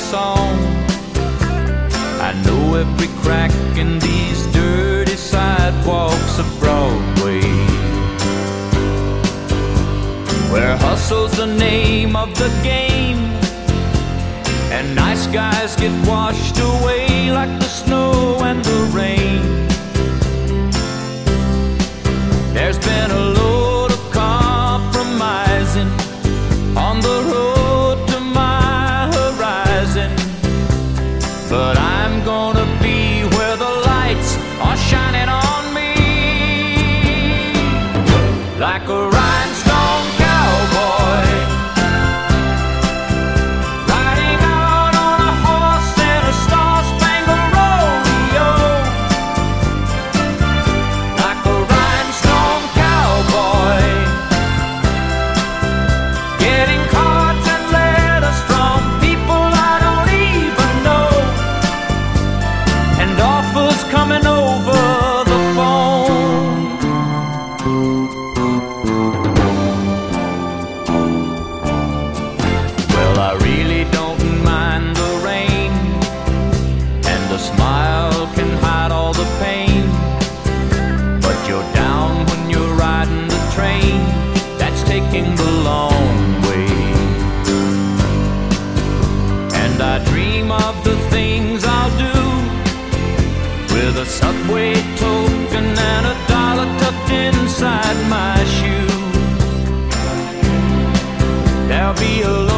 song. I know every crack in these dirty sidewalks of Broadway, where hustle's the name of the game, and nice guys get washed away like the snow and the rain. There's been a load of compromising on the road to my horizon, but I'm gonna be where the lights are shining on me, like a rhinestone cowboy, riding out on a horse in a star-spangled rodeo, like a rhinestone cowboy, getting cards and letters from people I don't even know, and offers coming over the phone. Well, I really don't mind the rain, and a smile can hide all the pain, but you're down when you're riding the train that's taking the long way. And I dream of the things I'll do with a subway token and $1 tucked inside my shoe. There'll be a